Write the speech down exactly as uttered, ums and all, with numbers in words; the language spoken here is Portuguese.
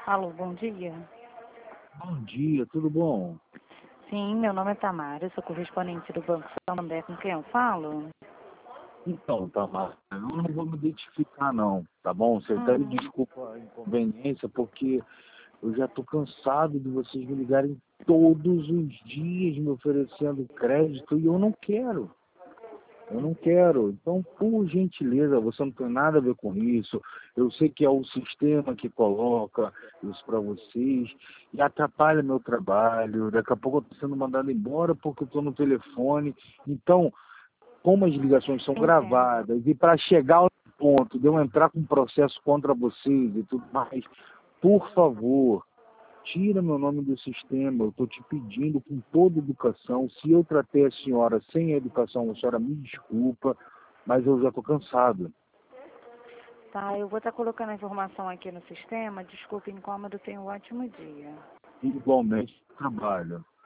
Alô, bom dia. Bom dia, tudo bom? Sim, meu nome é Tamara, eu sou correspondente do Banco Santander, com quem eu falo? Então, Tamara, eu não vou me identificar não, tá bom? Você até me Hum, desculpa a inconveniência, porque eu já estou cansado de vocês me ligarem todos os dias me oferecendo crédito e eu não quero. Eu não quero. Então, por gentileza, você não tem nada a ver com isso. Eu sei que é o sistema que coloca isso para vocês e atrapalha meu trabalho. Daqui a pouco eu estou sendo mandado embora porque eu estou no telefone. Então, como as ligações são entendo. gravadas e para chegar ao ponto de eu entrar com um processo contra vocês e tudo mais, por favor, tira meu nome do sistema. Eu estou te pedindo com toda educação. Se eu tratei a senhora sem educação, a senhora me desculpa, mas eu já estou cansado. Tá, eu vou estar colocando a informação aqui no sistema. Desculpe o incômodo, tenha um ótimo dia. Igualmente, trabalho.